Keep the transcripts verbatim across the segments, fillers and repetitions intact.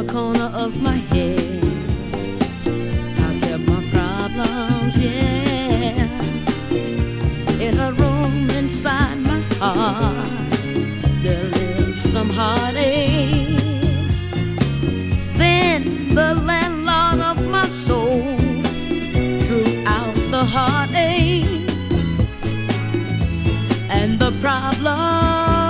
corner of my head. I kept my problems, yeah, in a room inside my heart. There lives some heartache. Then the landlord of my soul threw out the heartache and the problem.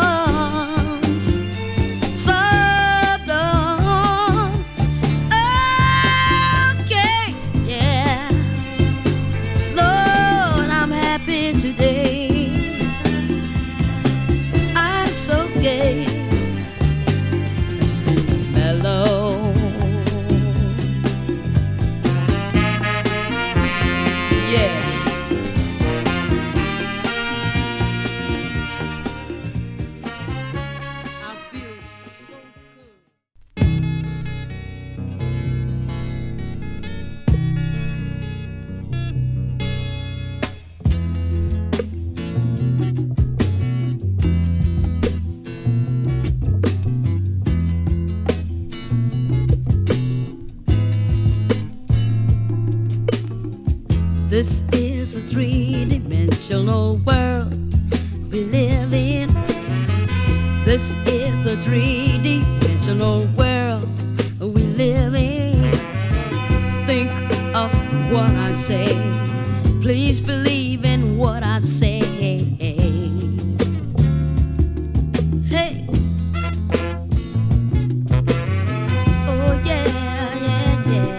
This is a three-dimensional world we live in. This is a three-dimensional world we live in. Think of what I say. Please believe in what I say. Hey. Oh yeah, yeah, yeah.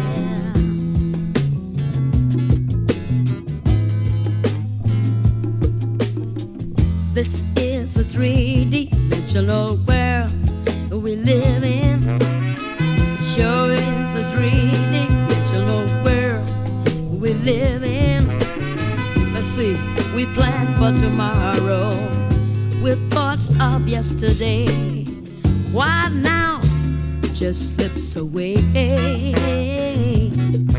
This is a three-dimensional world we live in. Sure is a three-dimensional world we live in. Let's see, we plan for tomorrow with thoughts of yesterday. Why now just slips away.